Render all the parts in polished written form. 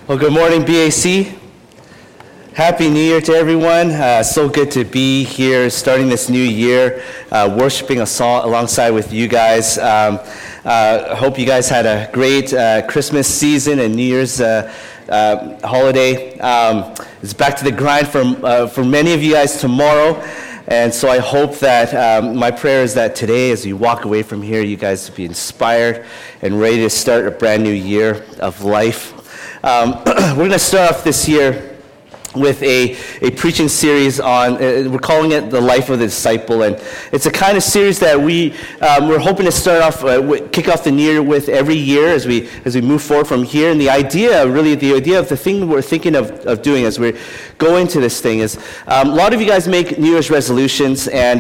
Well, good morning, BAC. Happy New Year to everyone. So good to be here, starting this new year, worshiping alongside with you guys. Hope you guys had a great Christmas season and New Year's holiday. It's back to the grind for many of you guys tomorrow. And so I hope that my prayer is that today, as you walk away from here, you guys will be inspired and ready to start a brand new year of life. We're going to start off this year with a preaching series on, we're calling it The Life of the Disciple, and it's a kind of series that we're hoping to start off, kick off the new year with every year as we move forward from here. And the idea of the thing we're thinking of doing as we go into this thing is, a lot of you guys make New Year's resolutions, and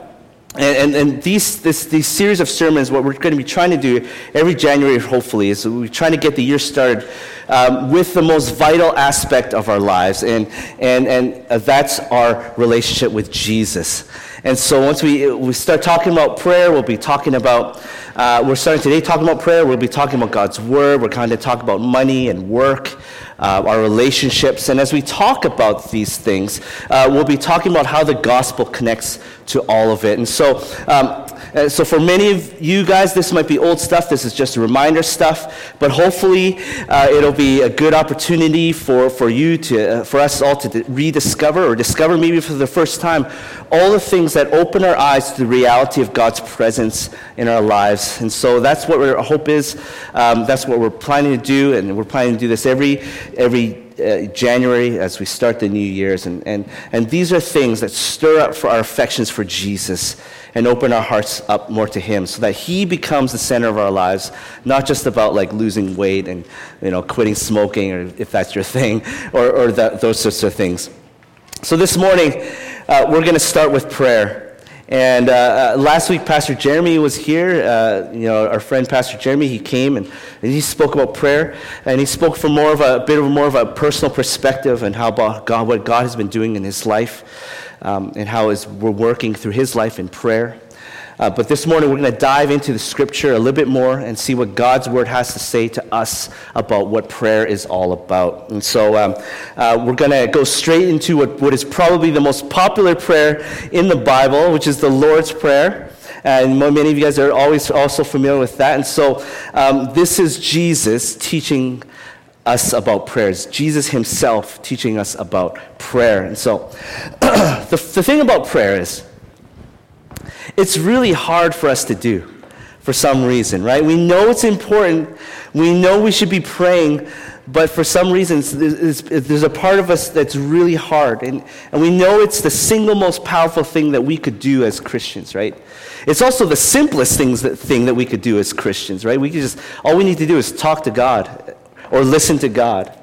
these series of sermons, what we're going to be trying to do every January, hopefully, is we're trying to get the year started with the most vital aspect of our lives, and that's our relationship with Jesus. And so once we start talking about prayer, we'll be talking about, we're starting today talking about prayer, we'll be talking about God's Word, we're kind of talking about money and work, our relationships. And as we talk about these things, we'll be talking about how the gospel connects to all of it. And so for many of you guys, this might be old stuff. This is just reminder stuff. But hopefully, it'll be a good opportunity for us all to rediscover or discover maybe for the first time all the things that open our eyes to the reality of God's presence in our lives. And so that's what our hope is. That's what we're planning to do, and we're planning to do this every January as we start the new years, and these are things that stir up for our affections for Jesus and open our hearts up more to Him, so that He becomes the center of our lives, not just about like losing weight and quitting smoking, or if that's your thing, or those sorts of things. So this morning we're going to start with prayer. And last week, Pastor Jeremy was here. Our friend Pastor Jeremy, he came and he spoke about prayer, and he spoke from more of a personal perspective and how about God, what God has been doing in his life, and how we're working through his life in prayer. But this morning, we're going to dive into the Scripture a little bit more and see what God's Word has to say to us about what prayer is all about. And so we're going to go straight into what is probably the most popular prayer in the Bible, which is the Lord's Prayer. And many of you guys are always also familiar with that. And so this is Jesus teaching us about prayers. Jesus himself teaching us about prayer. And so the thing about prayer is, it's really hard for us to do for some reason, right? We know it's important. We know we should be praying, but for some reasons, there's a part of us that's really hard. And we know it's the single most powerful thing that we could do as Christians, right? It's also the simplest thing that we could do as Christians, right? All we need to do is talk to God or listen to God.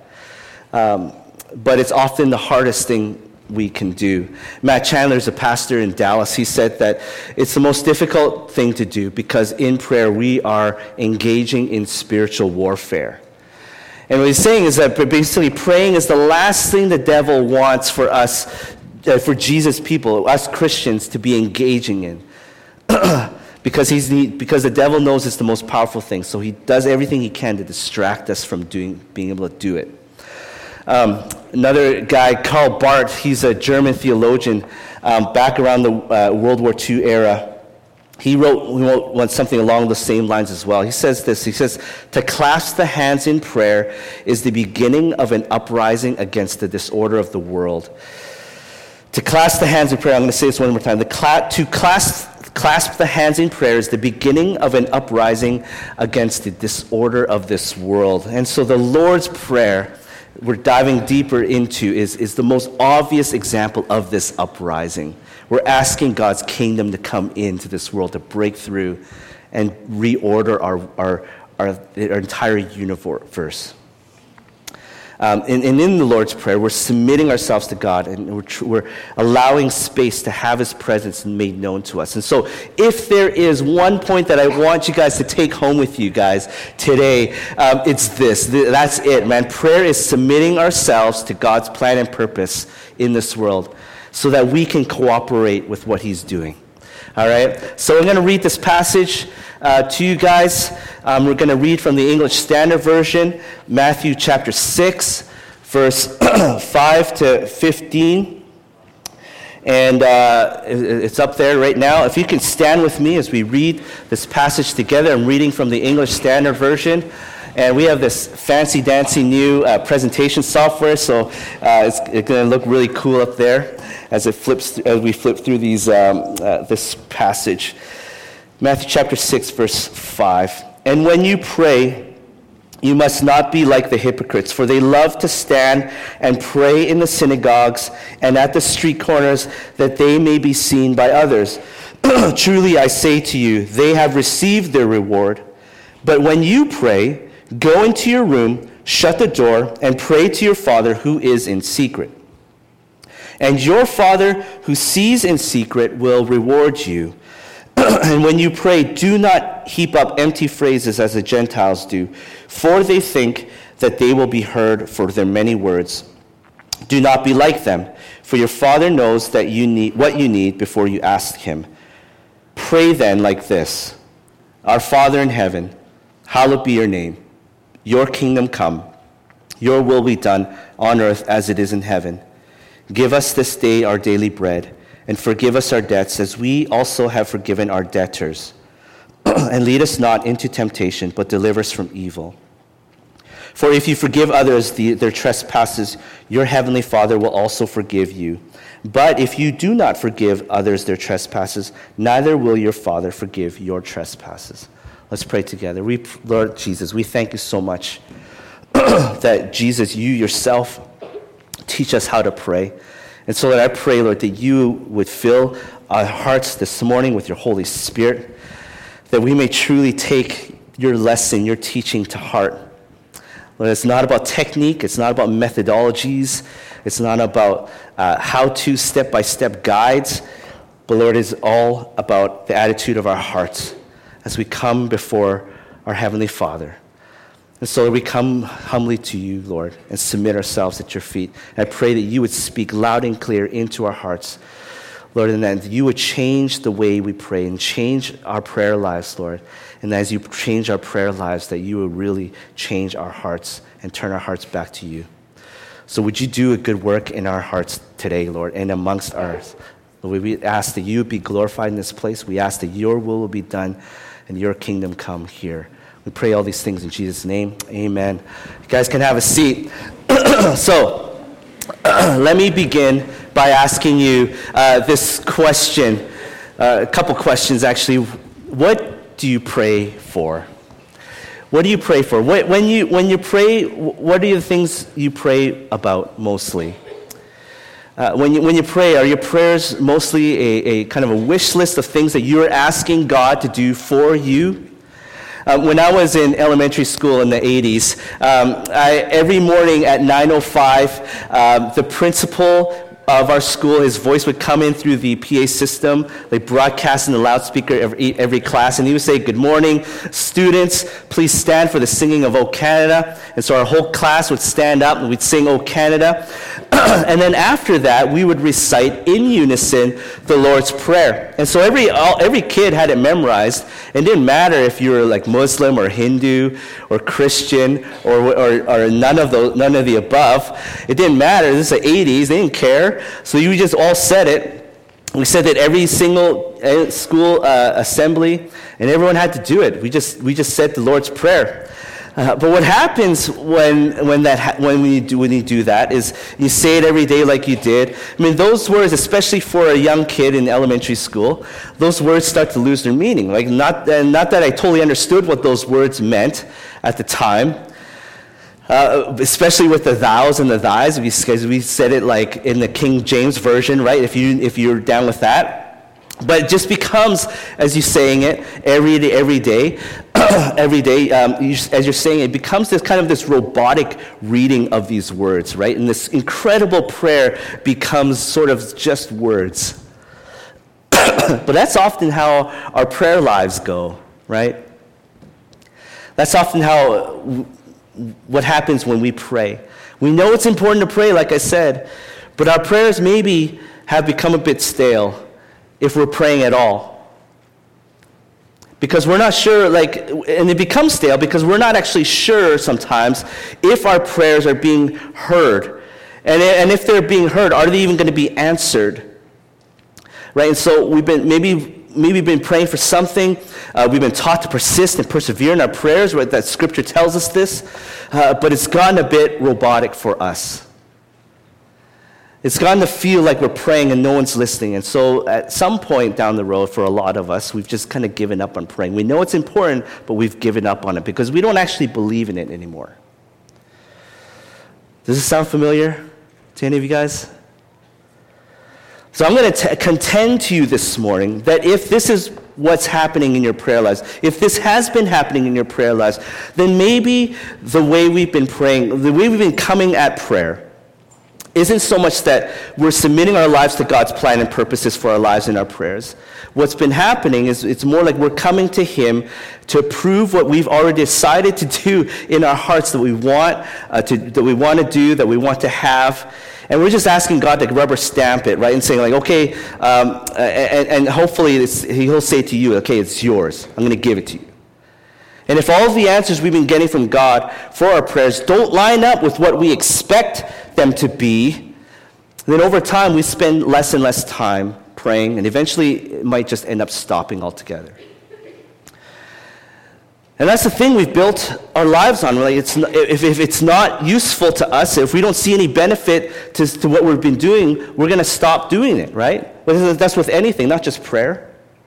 But it's often the hardest thing we can do. Matt Chandler is a pastor in Dallas. He said that it's the most difficult thing to do because in prayer we are engaging in spiritual warfare. And what he's saying is that basically praying is the last thing the devil wants for us, for Jesus people, us Christians, to be engaging in. because the devil knows it's the most powerful thing. So he does everything he can to distract us from being able to do it. Another guy, Karl Barth, he's a German theologian back around the World War II era. He wrote something along the same lines as well. He says this, he says, "To clasp the hands in prayer is the beginning of an uprising against the disorder of the world." To clasp the hands in prayer, I'm going to say this one more time. To clasp the hands in prayer is the beginning of an uprising against the disorder of this world. And so the Lord's Prayer we're diving deeper into is the most obvious example of this uprising. We're asking God's kingdom to come into this world, to break through and reorder our entire universe. And in the Lord's Prayer, we're submitting ourselves to God, and we're allowing space to have His presence made known to us. And so if there is one point that I want you guys to take home with you guys today, it's this. That's it, man. Prayer is submitting ourselves to God's plan and purpose in this world so that we can cooperate with what He's doing. All right? So I'm going to read this passage to you guys. We're going to read from the English Standard Version, Matthew chapter 6, verse 5 to 15. And it's up there right now. If you can stand with me as we read this passage together. I'm reading from the English Standard Version. And we have this fancy-dancy new presentation software, so it's going to look really cool up there as we flip through these this passage. Matthew chapter 6, verse 5. And when you pray, you must not be like the hypocrites, for they love to stand and pray in the synagogues and at the street corners, that they may be seen by others. Truly I say to you, they have received their reward. But when you pray, go into your room, shut the door, and pray to your Father who is in secret. And your Father who sees in secret will reward you. And when you pray, do not heap up empty phrases as the Gentiles do, for they think that they will be heard for their many words. Do not be like them, for your Father knows that you need what you need before you ask him. Pray then like this: Our Father in heaven, hallowed be your name. Your kingdom come. Your will be done on earth as it is in heaven. Give us this day our daily bread, and forgive us our debts as we also have forgiven our debtors. And lead us not into temptation, but deliver us from evil. For if you forgive others their trespasses, your heavenly Father will also forgive you. But if you do not forgive others their trespasses, neither will your Father forgive your trespasses. Let's pray together. Lord Jesus, we thank you so much that, Jesus, you yourself teach us how to pray. And so that I pray, Lord, that you would fill our hearts this morning with your Holy Spirit, that we may truly take your lesson, your teaching to heart. Lord, it's not about technique. It's not about methodologies. It's not about how-to, step-by-step guides. But, Lord, it's all about the attitude of our hearts as we come before our Heavenly Father. And so we come humbly to you, Lord, and submit ourselves at your feet. And I pray that you would speak loud and clear into our hearts, Lord, and that you would change the way we pray and change our prayer lives, Lord. And as you change our prayer lives, that you would really change our hearts and turn our hearts back to you. So would you do a good work in our hearts today, Lord, and amongst ours. Lord, we ask that you would be glorified in this place. We ask that your will be done and your kingdom come here. We pray all these things in Jesus' name. Amen. You guys can have a seat. So, let me begin by asking you this question, a couple questions actually. What do you pray for? What do you pray for? When you pray, what are the things you pray about mostly? When you pray, are your prayers mostly a kind of a wish list of things that you're asking God to do for you? When I was in elementary school in the 80s, every morning at 9:05, the principal of our school, his voice would come in through the PA system, like broadcast in the loudspeaker every class, and he would say, "Good morning, students, please stand for the singing of O Canada." And so our whole class would stand up and we'd sing O Canada. And then after that, we would recite in unison the Lord's Prayer. And so every kid had it memorized. It didn't matter if you were like Muslim or Hindu or Christian or none of the above. It didn't matter. This is the 80s. They didn't care. So you just all said it. We said that every single school assembly, and everyone had to do it. We just said the Lord's Prayer. But what happens when you do that is you say it every day like you did. I mean, those words, especially for a young kid in elementary school, those words start to lose their meaning. Like not that I totally understood what those words meant at the time, especially with the thous and the thys, because we said it like in the King James Version, right? If you're down with that. But it just becomes, as you're saying it every day, as you're saying it, becomes this robotic reading of these words, right? And this incredible prayer becomes sort of just words. But that's often how our prayer lives go, right? That's often what happens when we pray. We know it's important to pray, like I said, but our prayers maybe have become a bit stale if we're praying at all. Because we're not sure, and it becomes stale because we're not actually sure sometimes if our prayers are being heard. And if they're being heard, are they even going to be answered? Right? And so we've been maybe been praying for something. We've been taught to persist and persevere in our prayers, right? That Scripture tells us this. But it's gotten a bit robotic for us. It's gotten to feel like we're praying and no one's listening. And so at some point down the road, for a lot of us, we've just kind of given up on praying. We know it's important, but we've given up on it because we don't actually believe in it anymore. Does this sound familiar to any of you guys? So I'm going to contend to you this morning that if this is what's happening in your prayer lives, if this has been happening in your prayer lives, then maybe the way we've been praying, the way we've been coming at prayer, isn't so much that we're submitting our lives to God's plan and purposes for our lives in our prayers. What's been happening is it's more like we're coming to Him to prove what we've already decided to do in our hearts that we want to do, that we want to have. And we're just asking God to rubber stamp it, right? And saying like, okay, and hopefully He'll say to you, okay, it's yours. I'm going to give it to you. And if all of the answers we've been getting from God for our prayers don't line up with what we expect them to be, then over time we spend less and less time praying, and eventually it might just end up stopping altogether. And that's the thing we've built our lives on. Like if it's not useful to us, if we don't see any benefit to what we've been doing, we're going to stop doing it, right? That's with anything, not just prayer.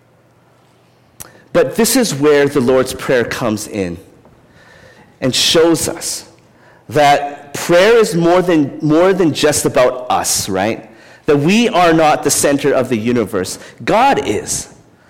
But this is where the Lord's Prayer comes in and shows us that prayer is more than just about us, right? That we are not the center of the universe. God is.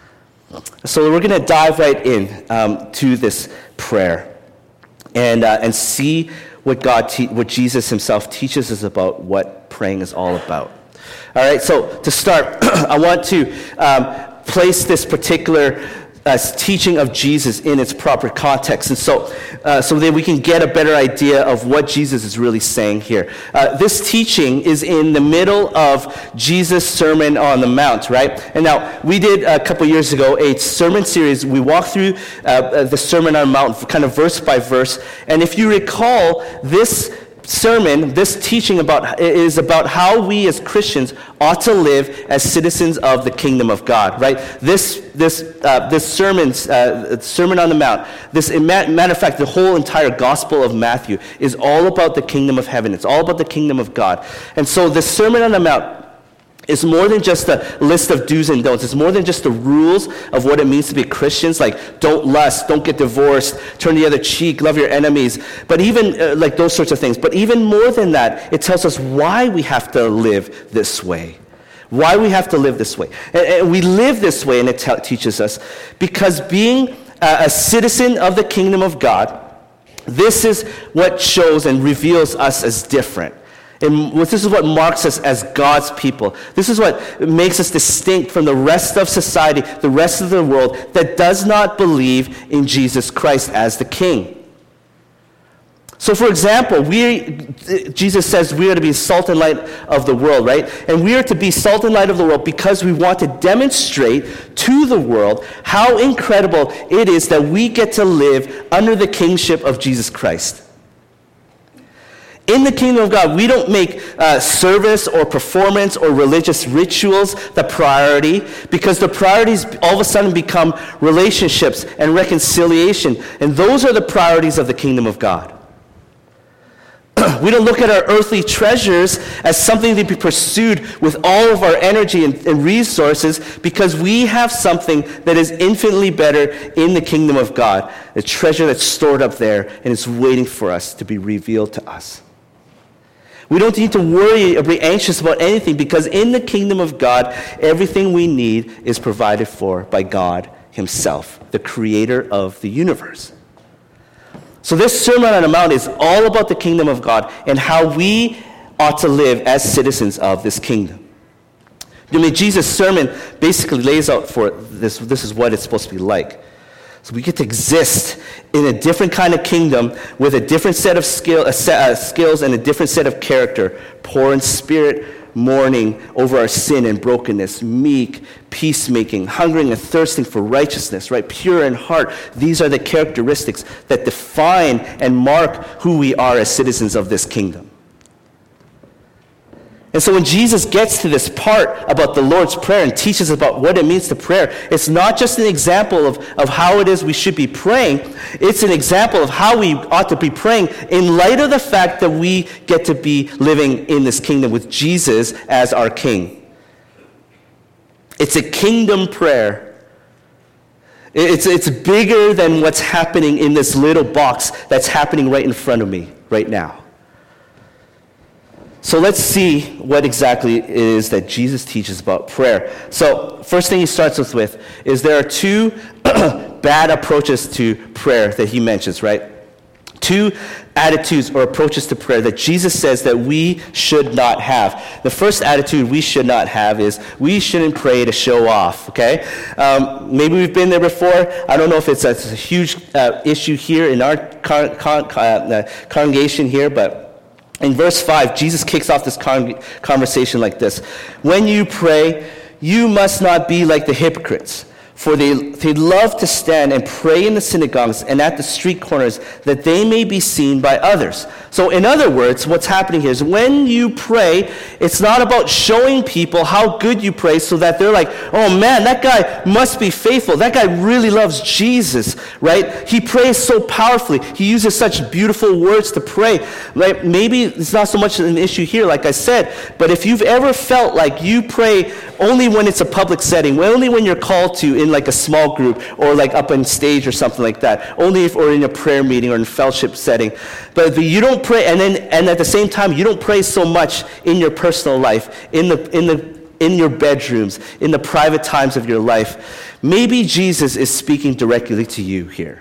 So we're going to dive right in to this prayer and see what what Jesus Himself teaches us about what praying is all about. All right. So to start, I want to place this particular teaching of Jesus in its proper context, and so that we can get a better idea of what Jesus is really saying here. This teaching is in the middle of Jesus' Sermon on the Mount, right? And now, we did a couple years ago a sermon series. We walked through the Sermon on the Mount, kind of verse by verse, and if you recall, this sermon, this teaching is about how we as Christians ought to live as citizens of the kingdom of God, right? This Sermon on the Mount, matter of fact, the whole entire Gospel of Matthew is all about the kingdom of heaven. It's all about the kingdom of God. And so the Sermon on the Mount is more than just a list of do's and don'ts. It's more than just the rules of what it means to be Christians, like don't lust, don't get divorced, turn the other cheek, love your enemies, but even like those sorts of things. But even more than that, it tells us why we have to live this way. Why we have to live this way. And we live this way, and it teaches us, because being a citizen of the kingdom of God, this is what shows and reveals us as different. And this is what marks us as God's people. This is what makes us distinct from the rest of society, the rest of the world that does not believe in Jesus Christ as the King. So for example, Jesus says we are to be salt and light of the world, right? And we are to be salt and light of the world because we want to demonstrate to the world how incredible it is that we get to live under the kingship of Jesus Christ. In the kingdom of God, we don't make service or performance or religious rituals the priority, because the priorities all of a sudden become relationships and reconciliation. And those are the priorities of the kingdom of God. We don't look at our earthly treasures as something to be pursued with all of our energy and resources, because we have something that is infinitely better in the kingdom of God, a treasure that's stored up there and is waiting for us to be revealed to us. We don't need to worry or be anxious about anything, because in the kingdom of God, everything we need is provided for by God Himself, the creator of the universe. So this Sermon on the Mount is all about the kingdom of God and how we ought to live as citizens of this kingdom. I mean, Jesus' sermon basically lays out for this is what it's supposed to be like. So we get to exist in a different kind of kingdom with a different set of skills and a different set of character, poor in spirit, mourning over our sin and brokenness, meek, peacemaking, hungering and thirsting for righteousness, right? Pure in heart. These are the characteristics that define and mark who we are as citizens of this kingdom. And so when Jesus gets to this part about the Lord's Prayer and teaches about what it means to prayer, it's not just an example of how it is we should be praying. It's an example of how we ought to be praying in light of the fact that we get to be living in this kingdom with Jesus as our King. It's a kingdom prayer. It's bigger than what's happening in this little box that's happening right in front of me right now. So let's see what exactly it is that Jesus teaches about prayer. So first thing he starts us with is there are two bad approaches to prayer that he mentions, right? Two attitudes or approaches to prayer that Jesus says that we should not have. The first attitude we should not have is we shouldn't pray to show off, okay? Maybe we've been there before. I don't know if it's a huge issue here in our congregation here, but in verse 5, Jesus kicks off this conversation like this. When you pray, you must not be like the hypocrites, for they love to stand and pray in the synagogues and at the street corners that they may be seen by others. So in other words, what's happening here is when you pray, it's not about showing people how good you pray so that they're like, oh man, that guy must be faithful. That guy really loves Jesus, right? He prays so powerfully. He uses such beautiful words to pray. Right? Maybe it's not so much an issue here, like I said, but if you've ever felt like you pray only when it's a public setting, only when you're called to in like a small group or like up on stage or something like that, only if or in a prayer meeting or in a fellowship setting, but you don't pray, and at the same time you don't pray so much in your personal life, in your bedrooms, in the private times of your life. Maybe Jesus is speaking directly to you here.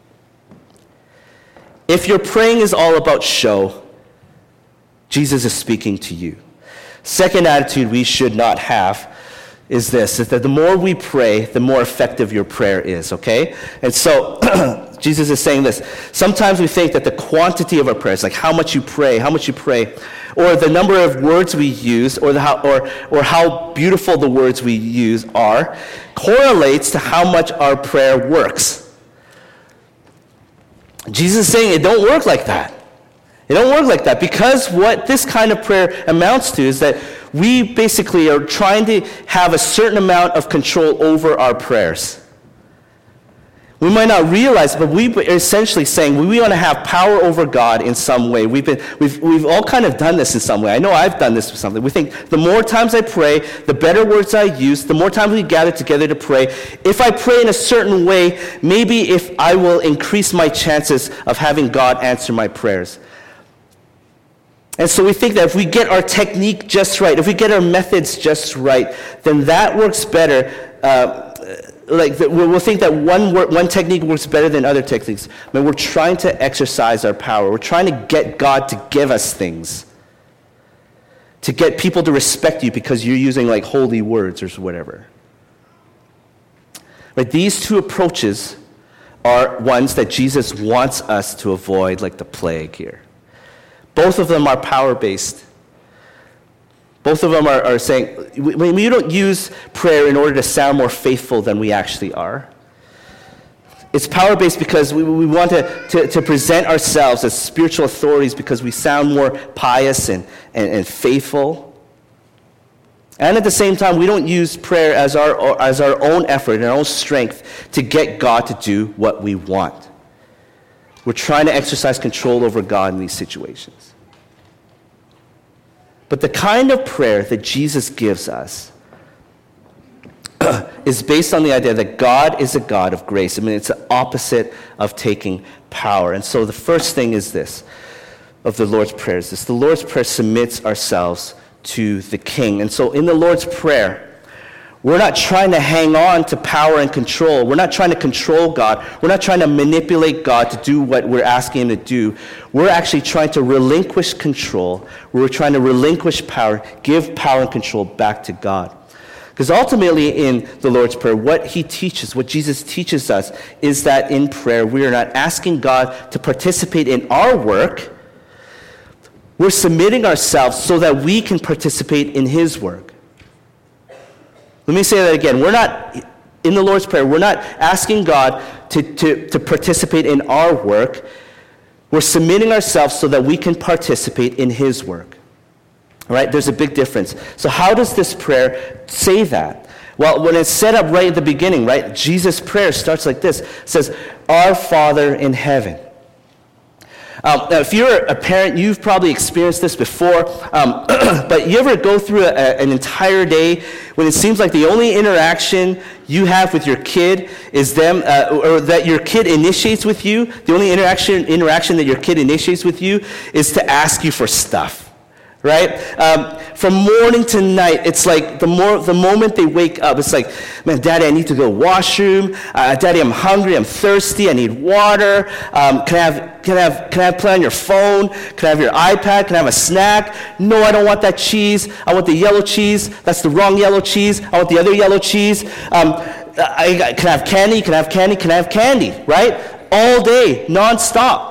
If your praying is all about show, Jesus is speaking to you. Second attitude we should not have is this, is that the more we pray, the more effective your prayer is, okay? And so Jesus is saying this. Sometimes we think that the quantity of our prayers, like how much you pray, or the number of words we use, or how beautiful the words we use are, correlates to how much our prayer works. Jesus is saying it don't work like that. It don't work like that, because what this kind of prayer amounts to is that we basically are trying to have a certain amount of control over our prayers. We might not realize, but we are essentially saying we want to have power over God in some way. We've all kind of done this in some way. I know I've done this with something. We think the more times I pray, the better words I use, the more times we gather together to pray. If I pray in a certain way, maybe if I will increase my chances of having God answer my prayers. And so we think that if we get our technique just right, if we get our methods just right, then that works better. We'll think that one technique works better than other techniques. But we're trying to exercise our power. We're trying to get God to give us things, to get people to respect you because you're using like holy words or whatever. But these two approaches are ones that Jesus wants us to avoid, like the plague here. Both of them are power-based. Both of them are saying, we don't use prayer in order to sound more faithful than we actually are. It's power-based because we want to present ourselves as spiritual authorities because we sound more pious and faithful. And at the same time, we don't use prayer as our own effort and our own strength to get God to do what we want. We're trying to exercise control over God in these situations. But the kind of prayer that Jesus gives us is based on the idea that God is a God of grace. I mean, it's the opposite of taking power. And so the first thing is this, of the Lord's Prayer is this. The Lord's Prayer submits ourselves to the King. And so in the Lord's Prayer, we're not trying to hang on to power and control. We're not trying to control God. We're not trying to manipulate God to do what we're asking him to do. We're actually trying to relinquish control. We're trying to relinquish power, give power and control back to God. Because ultimately in the Lord's Prayer, what Jesus teaches us is that in prayer, we are not asking God to participate in our work, We're submitting ourselves so that we can participate in his work. Let me say that again. We're not, in the Lord's Prayer, we're not asking God to participate in our work. We're submitting ourselves so that we can participate in his work. All right? There's a big difference. So how does this prayer say that? Well, when it's set up right at the beginning, right? Jesus' prayer starts like this. It says, Our Father in heaven. Now, if you're a parent, you've probably experienced this before, but you ever go through an entire day when it seems like the only interaction you have with your kid is them, or that your kid initiates with you, the only interaction that your kid initiates with you is to ask you for stuff. Right? From morning to night, it's like the moment they wake up, it's like, man, Daddy, I need to go to the washroom. Daddy, I'm hungry. I'm thirsty. I need water. Can I have play on your phone? Can I have your iPad? Can I have a snack? No, I don't want that cheese. I want the yellow cheese. That's the wrong yellow cheese. I want the other yellow cheese. Can I have candy? Can I have candy? Can I have candy? Right? All day, nonstop.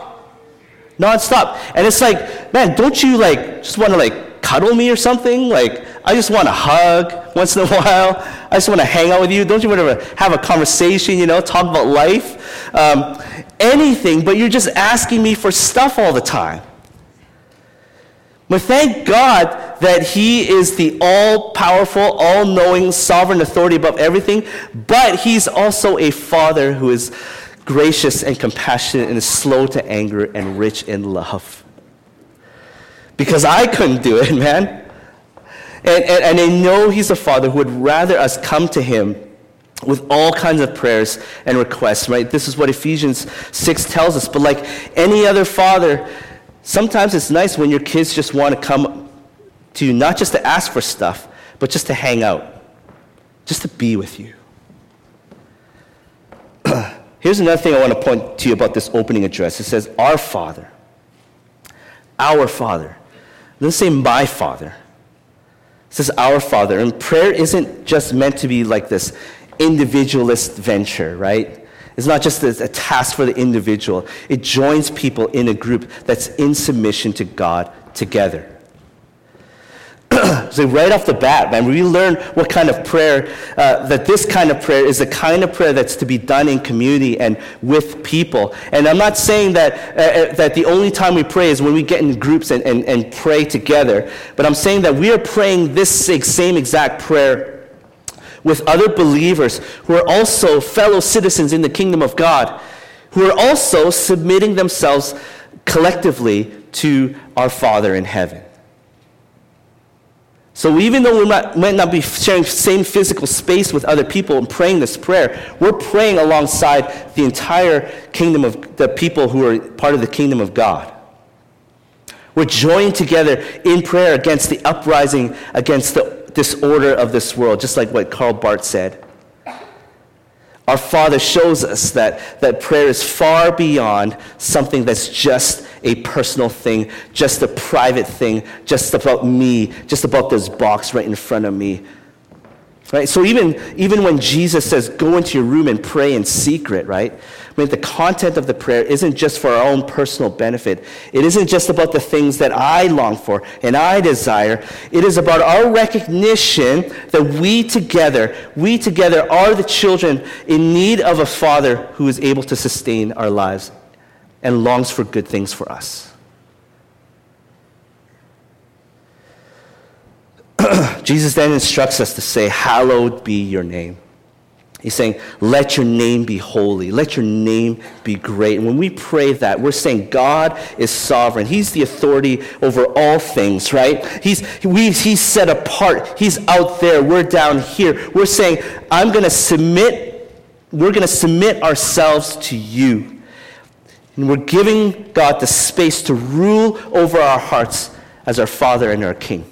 And it's like, man, don't you just want to cuddle me or something? I just want a hug once in a while. I just want to hang out with you. Don't you want to have a conversation, talk about life? Anything, but you're just asking me for stuff all the time. But thank God that he is the all-powerful, all-knowing, sovereign authority above everything, but he's also a father who is gracious and compassionate and is slow to anger and rich in love. Because I couldn't do it, man. And I know he's a father who would rather us come to him with all kinds of prayers and requests, right? This is what Ephesians 6 tells us. But like any other father, sometimes it's nice when your kids just want to come to you, not just to ask for stuff, but just to hang out, just to be with you. Here's another thing I want to point to you about this opening address. It says, Our Father. Our Father. It doesn't say my Father. It says our Father. And prayer isn't just meant to be like this individualist venture, right? It's not just a task for the individual. It joins people in a group that's in submission to God together. So right off the bat, man, we learn what kind of prayer, that this kind of prayer is the kind of prayer that's to be done in community and with people. And I'm not saying that the only time we pray is when we get in groups and pray together, but I'm saying that we are praying this same exact prayer with other believers who are also fellow citizens in the kingdom of God, who are also submitting themselves collectively to our Father in heaven. So even though we might not be sharing the same physical space with other people and praying this prayer, we're praying alongside the entire kingdom of the people who are part of the kingdom of God. We're joined together in prayer against the uprising, against the disorder of this world, just like what Karl Barth said. Our Father shows us that prayer is far beyond something that's just a personal thing, just a private thing, just about me, just about this box right in front of me. Right? So even when Jesus says, go into your room and pray in secret, right? I mean, the content of the prayer isn't just for our own personal benefit. It isn't just about the things that I long for and I desire. It is about our recognition that we together are the children in need of a Father who is able to sustain our lives and longs for good things for us. Jesus then instructs us to say, hallowed be your name. He's saying, let your name be holy. Let your name be great. And when we pray that, we're saying God is sovereign. He's the authority over all things, right? He's set apart. He's out there. We're down here. We're saying, we're going to submit ourselves to you. And we're giving God the space to rule over our hearts as our Father and our King.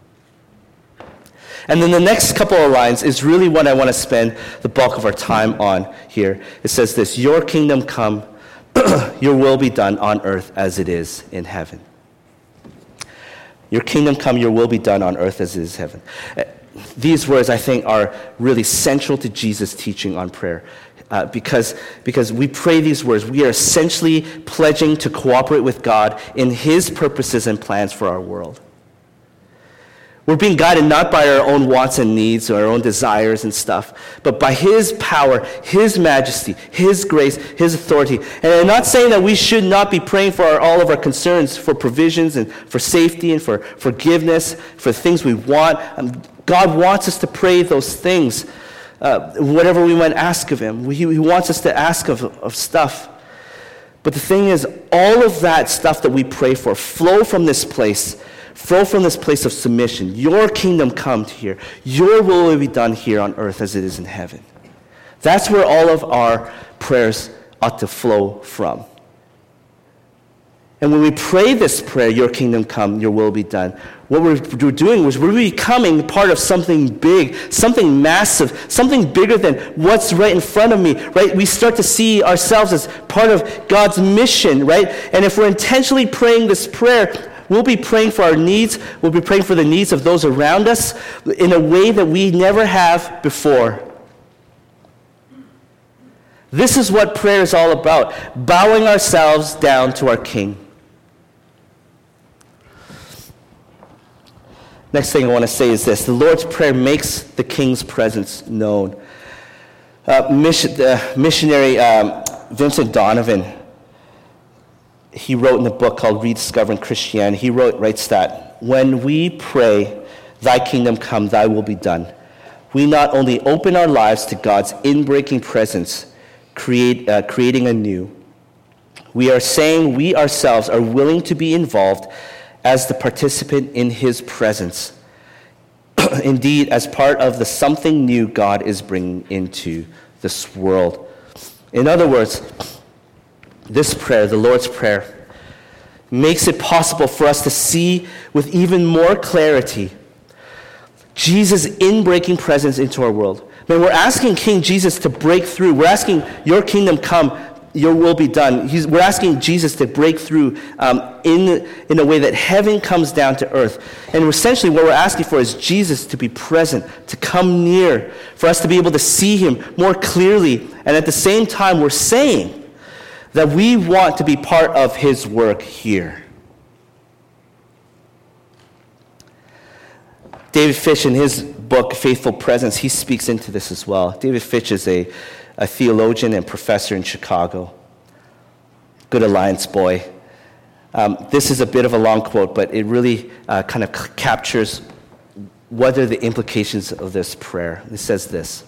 And then the next couple of lines is really what I want to spend the bulk of our time on here. It says this, your kingdom come, your will be done on earth as it is in heaven. Your kingdom come, your will be done on earth as it is in heaven. these words, I think, are really central to Jesus' teaching on prayer. Because we pray these words, we are essentially pledging to cooperate with God in his purposes and plans for our world. We're being guided not by our own wants and needs or our own desires and stuff, but by his power, his majesty, his grace, his authority. And I'm not saying that we should not be praying for all of our concerns, for provisions and for safety and for forgiveness, for things we want. God wants us to pray those things, whatever we might ask of him. He wants us to ask of stuff. But the thing is, all of that stuff that we pray for flow from this place of submission. Your kingdom come here. Your will be done here on earth as it is in heaven. That's where all of our prayers ought to flow from. And when we pray this prayer, your kingdom come, your will be done, what we're doing is we're becoming part of something big, something massive, something bigger than what's right in front of me, right? We start to see ourselves as part of God's mission, right? And if we're intentionally praying this prayer, we'll be praying for our needs. We'll be praying for the needs of those around us in a way that we never have before. This is what prayer is all about, bowing ourselves down to our King. Next thing I want to say is this. The Lord's Prayer makes the King's presence known. Missionary Vincent Donovan, he wrote in a book called Rediscovering Christianity, he writes that, when we pray, thy kingdom come, thy will be done, we not only open our lives to God's inbreaking presence, creating anew, we are saying we ourselves are willing to be involved as the participant in his presence. Indeed, as part of the something new God is bringing into this world. In other words, this prayer, the Lord's Prayer, makes it possible for us to see with even more clarity Jesus' inbreaking presence into our world. Man, we're asking King Jesus to break through. We're asking your kingdom come, your will be done. We're asking Jesus to break through in a way that heaven comes down to earth. And essentially what we're asking for is Jesus to be present, to come near, for us to be able to see him more clearly. And at the same time, we're saying that we want to be part of his work here. David Fitch, in his book, Faithful Presence, he speaks into this as well. David Fitch is a theologian and professor in Chicago. Good Alliance boy. This is a bit of a long quote, but it really kind of captures what are the implications of this prayer. It says this.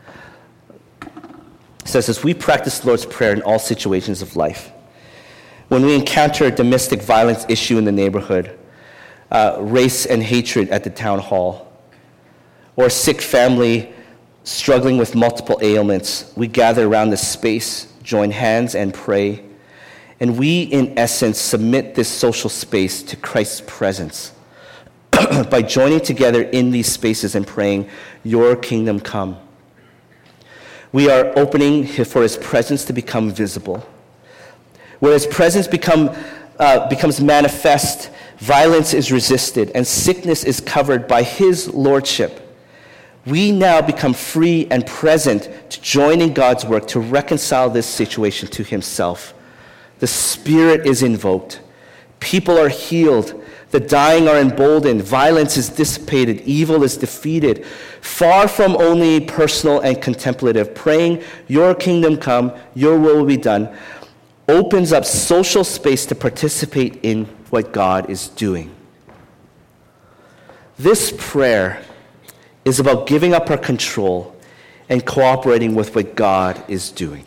It says, as we practice the Lord's Prayer in all situations of life, when we encounter a domestic violence issue in the neighborhood, race and hatred at the town hall, or a sick family struggling with multiple ailments, we gather around this space, join hands, and pray. And we, in essence, submit this social space to Christ's presence by joining together in these spaces and praying, your kingdom come. We are opening for his presence to become visible. Where his presence becomes manifest, violence is resisted, and sickness is covered by his lordship. We now become free and present to join in God's work to reconcile this situation to himself. The Spirit is invoked. People are healed. The dying are emboldened. Violence is dissipated. Evil is defeated. Far from only personal and contemplative, praying, your kingdom come, your will be done, opens up social space to participate in what God is doing. This prayer is about giving up our control and cooperating with what God is doing.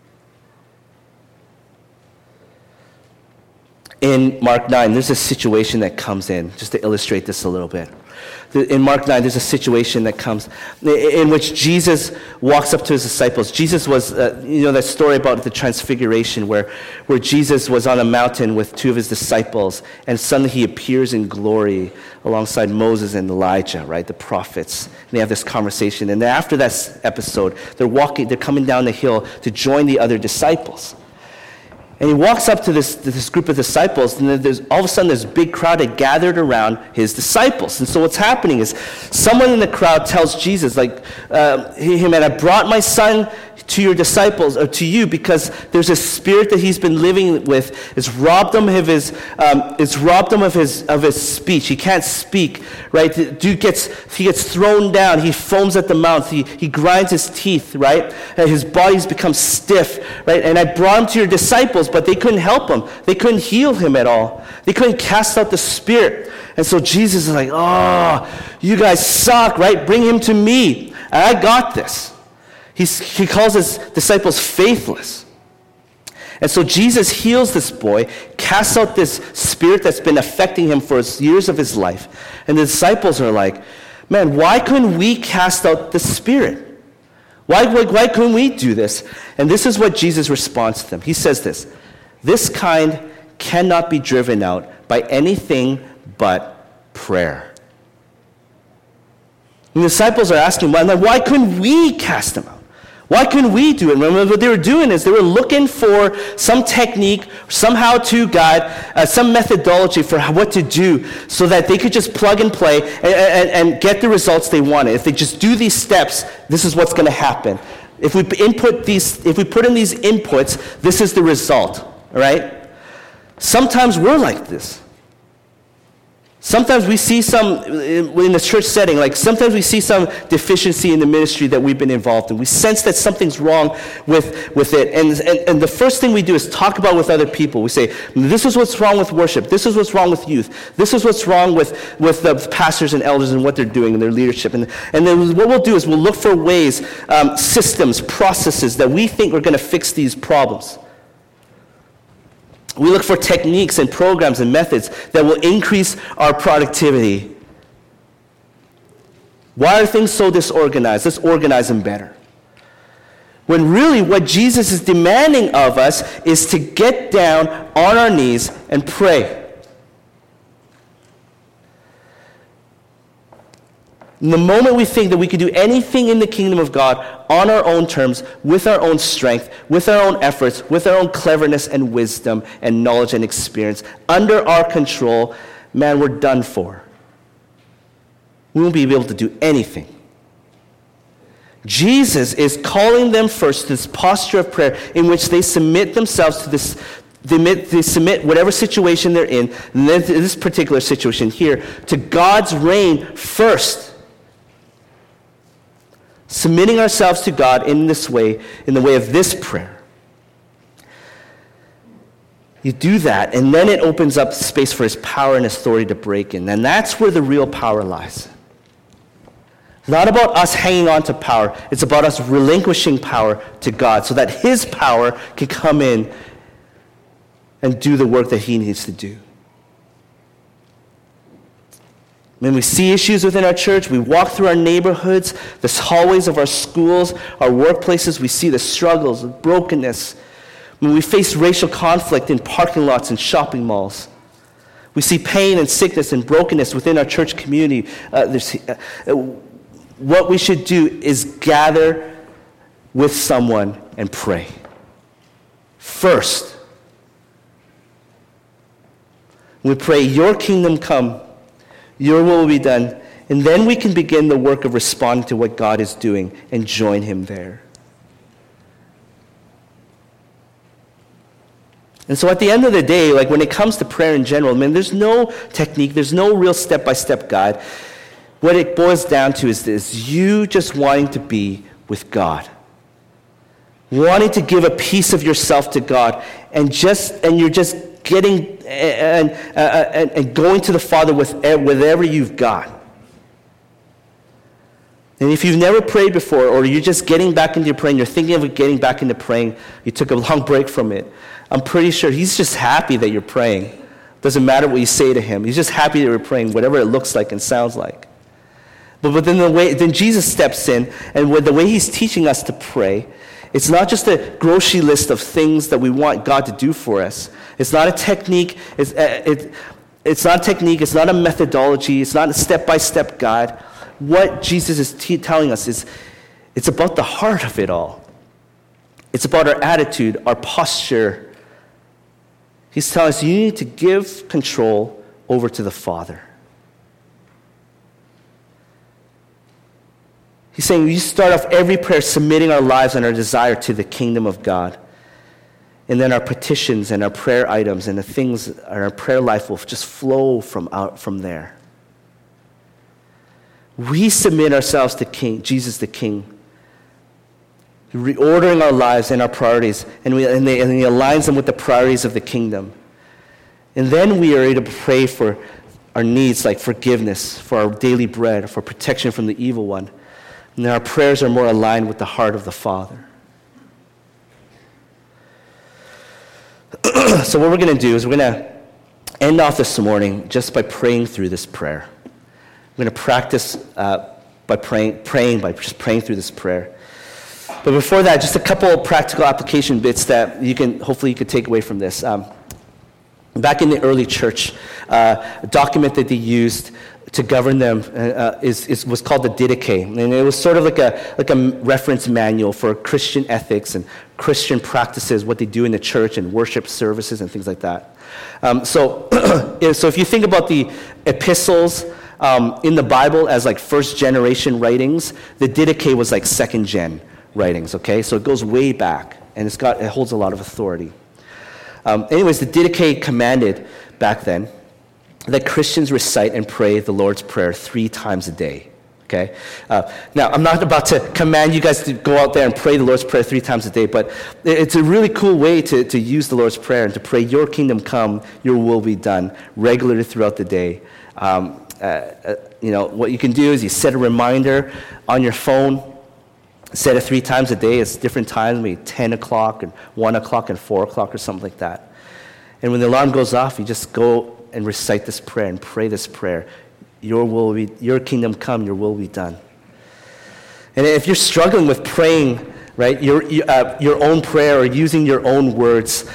In Mark 9, there's a situation that comes in, just to illustrate this a little bit. In Mark 9, there's a situation that comes in which Jesus walks up to his disciples. Jesus was, that story about the transfiguration where Jesus was on a mountain with two of his disciples, and suddenly he appears in glory alongside Moses and Elijah, right, the prophets. And they have this conversation. And then after that episode, they're coming down the hill to join the other disciples. And he walks up to this group of disciples, and then all of a sudden this big crowd had gathered around his disciples. And so what's happening is someone in the crowd tells Jesus, like, hey man, I brought my son to your disciples, or to you, because there's a spirit that he's been living with. It's robbed him of his speech. He can't speak, right? The dude he gets thrown down. He foams at the mouth. He grinds his teeth, right? And his body's become stiff, right? And I brought him to your disciples, but they couldn't help him. They couldn't heal him at all. They couldn't cast out the spirit. And so Jesus is like, oh, you guys suck, right? Bring him to me. And I got this. He calls his disciples faithless. And so Jesus heals this boy, casts out this spirit that's been affecting him for years of his life. And the disciples are like, man, why couldn't we cast out the spirit? Why couldn't we do this? And this is what Jesus responds to them. He says this kind cannot be driven out by anything but prayer. And the disciples are asking, why couldn't we cast them out? Why couldn't we do it? Remember what they were doing is they were looking for some technique, some how-to guide, some methodology for what to do so that they could just plug and play and get the results they wanted. If they just do these steps, this is what's going to happen. If we put in these inputs, this is the result, all right? Sometimes we're like this. Sometimes we see in the church setting, like sometimes we see some deficiency in the ministry that we've been involved in. We sense that something's wrong with it. And the first thing we do is talk about it with other people. We say, this is what's wrong with worship. This is what's wrong with youth. This is what's wrong with the pastors and elders and what they're doing and their leadership. And then what we'll do is we'll look for ways, systems, processes that we think are going to fix these problems. We look for techniques and programs and methods that will increase our productivity. Why are things so disorganized? Let's organize them better. When really what Jesus is demanding of us is to get down on our knees and pray. The moment we think that we could do anything in the kingdom of God on our own terms, with our own strength, with our own efforts, with our own cleverness and wisdom and knowledge and experience, under our control, man, we're done for. We won't be able to do anything. Jesus is calling them first to this posture of prayer in which they submit themselves to this. They submit whatever situation they're in this particular situation here, to God's reign first. Submitting ourselves to God in this way, in the way of this prayer. You do that, and then it opens up space for his power and authority to break in. And that's where the real power lies. It's not about us hanging on to power. It's about us relinquishing power to God so that his power can come in and do the work that he needs to do. When we see issues within our church, we walk through our neighborhoods, the hallways of our schools, our workplaces, we see the struggles, the brokenness. When we face racial conflict in parking lots and shopping malls, we see pain and sickness and brokenness within our church community. What we should do is gather with someone and pray. First, we pray, your kingdom come. Your will be done. And then we can begin the work of responding to what God is doing and join him there. And so at the end of the day, like when it comes to prayer in general, there's no technique, there's no real step-by-step guide. What it boils down to is this: you just wanting to be with God. Wanting to give a piece of yourself to God, and you're just getting and going to the Father with whatever you've got. And if you've never prayed before, or you're just getting back into praying, you're thinking of getting back into praying, you took a long break from it, I'm pretty sure he's just happy that you're praying. Doesn't matter what you say to him. He's just happy that you're praying, whatever it looks like and sounds like. But then Jesus steps in, and with the way he's teaching us to pray, it's not just a grocery list of things that we want God to do for us. It's not a technique. It's not a technique. It's not a methodology. It's not a step-by-step guide. What Jesus is telling us is it's about the heart of it all. It's about our attitude, our posture, He's telling us you need to give control over to the Father. He's saying we start off every prayer submitting our lives and our desire to the kingdom of God. And then our petitions and our prayer items and the things in our prayer life will just flow from there. We submit ourselves to King Jesus the King, reordering our lives and our priorities, and he aligns them with the priorities of the kingdom. And then we are able to pray for our needs like forgiveness, for our daily bread, for protection from the evil one. And our prayers are more aligned with the heart of the Father. So what we're going to do is we're going to end off this morning just by praying through this prayer. We're going to practice by praying by just praying through this prayer. But before that, just a couple of practical application bits that hopefully you could take away from this. Back in the early church, a document that they used to govern them was called the Didache, and it was sort of like a reference manual for Christian ethics and Christian practices, what they do in the church and worship services and things like that. So if you think about the epistles in the Bible as like first generation writings, the Didache was like second gen writings. Okay, so it goes way back, and it holds a lot of authority. Anyways, the Didache commanded back then that Christians recite and pray the Lord's Prayer 3 times a day, okay? Now, I'm not about to command you guys to go out there and pray the Lord's Prayer 3 times a day, but it's a really cool way to use the Lord's Prayer and to pray, your kingdom come, your will be done, regularly throughout the day. What you can do is you set a reminder on your phone, set it 3 times a day. It's different times, maybe 10 o'clock and 1 o'clock and 4 o'clock or something like that. And when the alarm goes off, you just go and recite this prayer and pray this prayer. Your kingdom come, your will be done. And if you're struggling with praying, right, your own prayer or using your own words,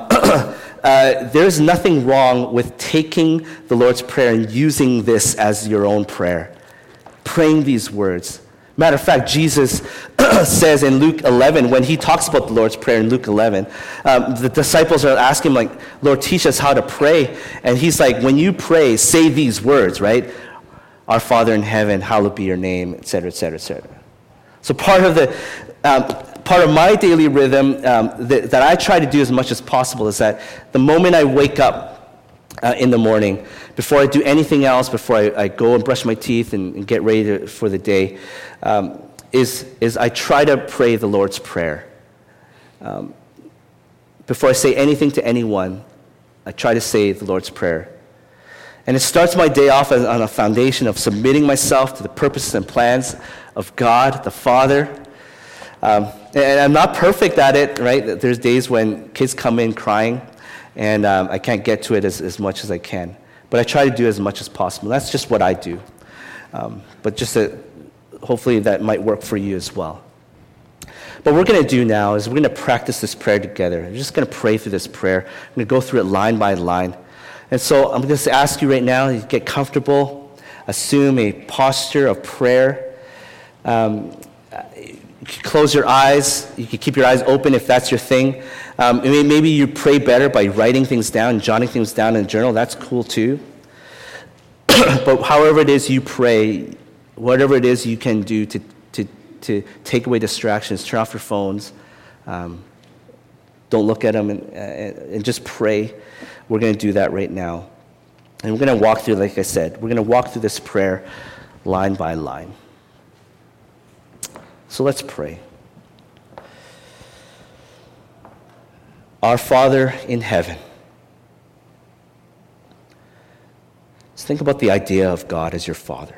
there's nothing wrong with taking the Lord's Prayer and using this as your own prayer. Praying these words. Matter of fact, Jesus says in Luke 11, when he talks about the Lord's Prayer in Luke 11, the disciples are asking him, like, Lord, teach us how to pray. And he's like, when you pray, say these words, right? Our Father in heaven, hallowed be your name, et cetera, et cetera, et cetera. So part of my daily rhythm that I try to do as much as possible is that the moment I wake up in the morning, before I do anything else, before I go and brush my teeth and get ready for the day, is I try to pray the Lord's Prayer. Before I say anything to anyone, I try to say the Lord's Prayer. And it starts my day off on a foundation of submitting myself to the purposes and plans of God, the Father. And I'm not perfect at it, right? There's days when kids come in crying, and I can't get to it as much as I can. But I try to do as much as possible. That's just what I do. But hopefully that might work for you as well. But what we're going to do now is we're going to practice this prayer together. I'm just going to pray through this prayer. I'm going to go through it line by line. And so I'm going to ask you right now to get comfortable, assume a posture of prayer. You can close your eyes. You can keep your eyes open if that's your thing. Maybe you pray better by writing things down, jotting things down in a journal. That's cool too. But however it is you pray, whatever it is you can do to take away distractions, turn off your phones, don't look at them, and just pray. We're going to do that right now. And we're going to walk through, like I said, we're going to walk through this prayer line by line. So let's pray. Our Father in heaven. Let's think about the idea of God as your Father.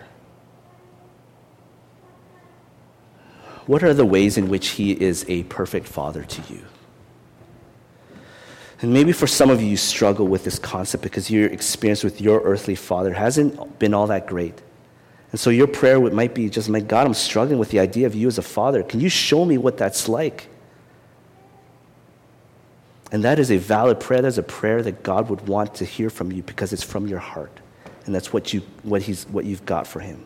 What are the ways in which He is a perfect Father to you? And maybe for some of you, you struggle with this concept because your experience with your earthly father hasn't been all that great. And so your prayer might be just, my God, I'm struggling with the idea of you as a father. Can you show me what that's like? And that is a valid prayer. That's a prayer that God would want to hear from you because it's from your heart. And that's what you've got for Him.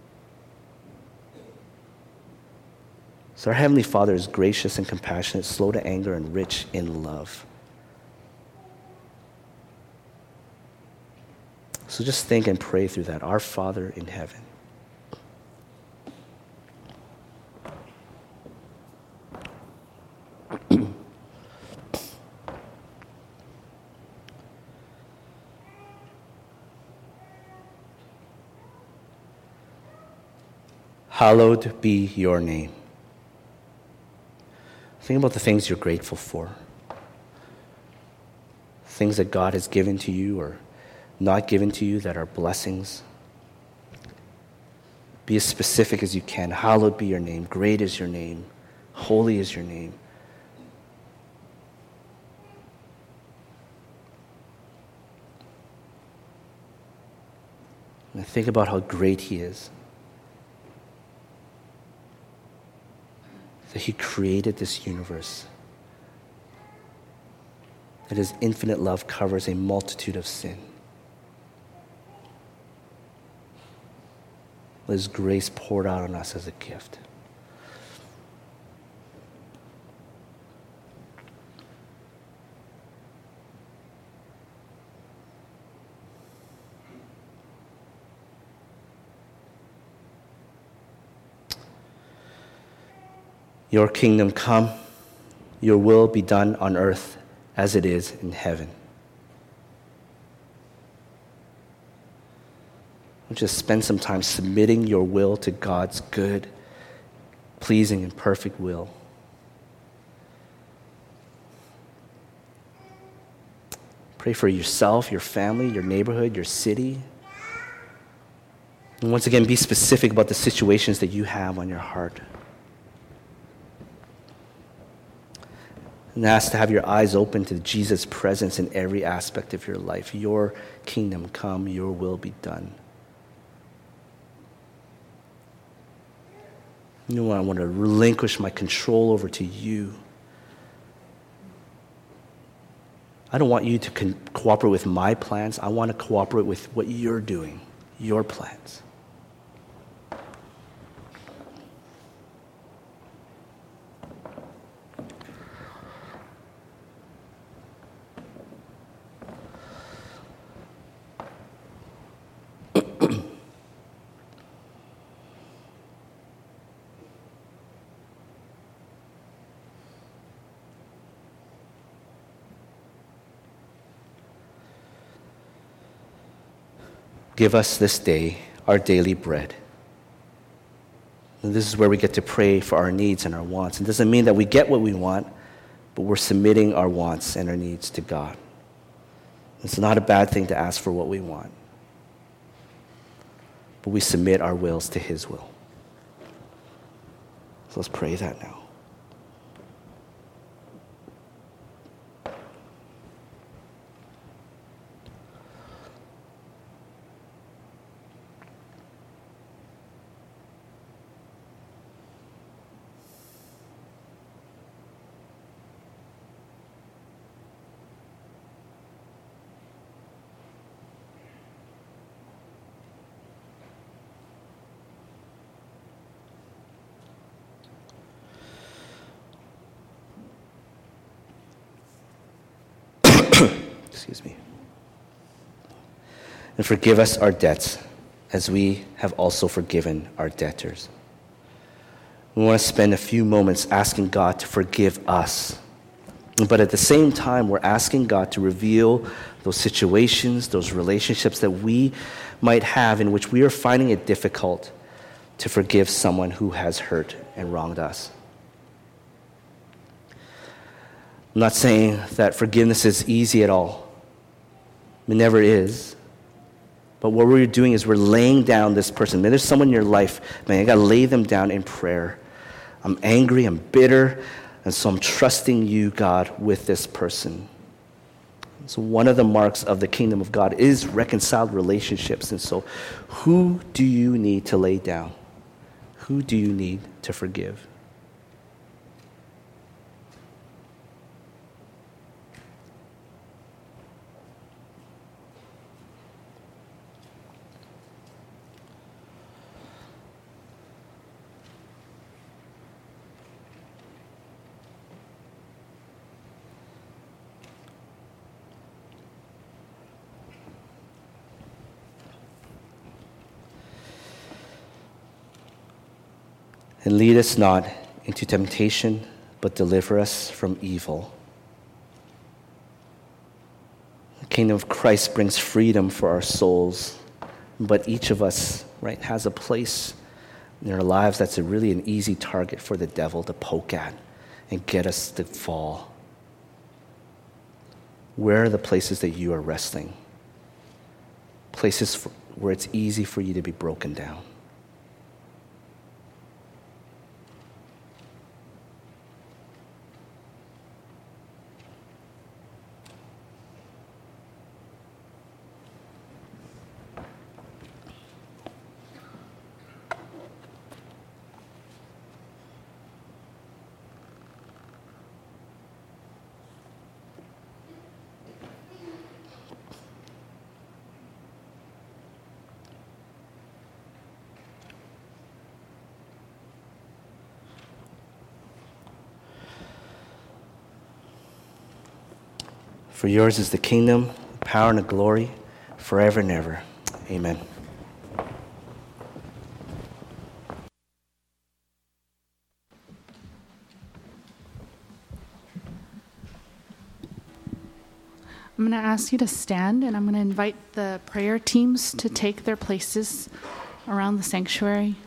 So our Heavenly Father is gracious and compassionate, slow to anger, and rich in love. So just think and pray through that. Our Father in heaven. Hallowed be your name. Think about the things you're grateful for. Things that God has given to you or not given to you that are blessings. Be as specific as you can. Hallowed be your name. Great is your name. Holy is your name. And think about how great he is. That he created this universe. That his infinite love covers a multitude of sin. Let his grace poured out on us as a gift. Your kingdom come, your will be done on earth as it is in heaven. Just spend some time submitting your will to God's good, pleasing, and perfect will. Pray for yourself, your family, your neighborhood, your city. And once again, be specific about the situations that you have on your heart. And ask to have your eyes open to Jesus' presence in every aspect of your life. Your kingdom come, your will be done. You know, I want to relinquish my control over to you. I don't want you to cooperate with my plans. I want to cooperate with what you're doing, your plans. Give us this day our daily bread. And this is where we get to pray for our needs and our wants. It doesn't mean that we get what we want, but we're submitting our wants and our needs to God. It's not a bad thing to ask for what we want, but we submit our wills to his will. So let's pray that now. Excuse me. And forgive us our debts as we have also forgiven our debtors. We want to spend a few moments asking God to forgive us. But at the same time, we're asking God to reveal those situations, those relationships that we might have in which we are finding it difficult to forgive someone who has hurt and wronged us. I'm not saying that forgiveness is easy at all. It never is. But what we're doing is we're laying down this person. Man, there's someone in your life, man, I got to lay them down in prayer. I'm angry, I'm bitter, and so I'm trusting you, God, with this person. So one of the marks of the kingdom of God is reconciled relationships. And so who do you need to lay down? Who do you need to forgive? And lead us not into temptation, but deliver us from evil. The kingdom of Christ brings freedom for our souls, but each of us, right, has a place in our lives that's really an easy target for the devil to poke at and get us to fall. Where are the places that you are wrestling? Places where it's easy for you to be broken down. For yours is the kingdom, the power, and the glory, forever and ever. Amen. I'm going to ask you to stand, and I'm going to invite the prayer teams to take their places around the sanctuary.